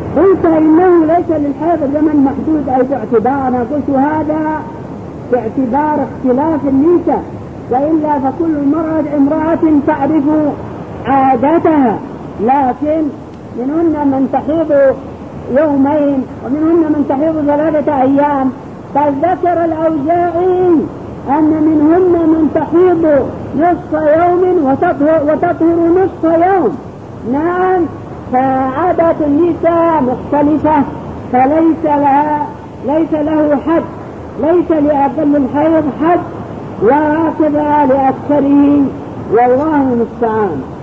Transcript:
قلت إنه ليس للحيض زمن محدود أي باعتبار، أنا قلت هذا باعتبار اختلاف النساء، وإلا فكل امرأة تعرف عادتها، لكن منهن من تحيض يومين ومنهن من تحيض 3 أيام. فذكر الأوزاعي أن منهن من تحيض نصف يوم وتطهر نصف يوم. نعم، فعادات النساء مختلفة، ليس له حد، ليس لأقل الحيض حد، وهكذا لأكثره، والله المستعان.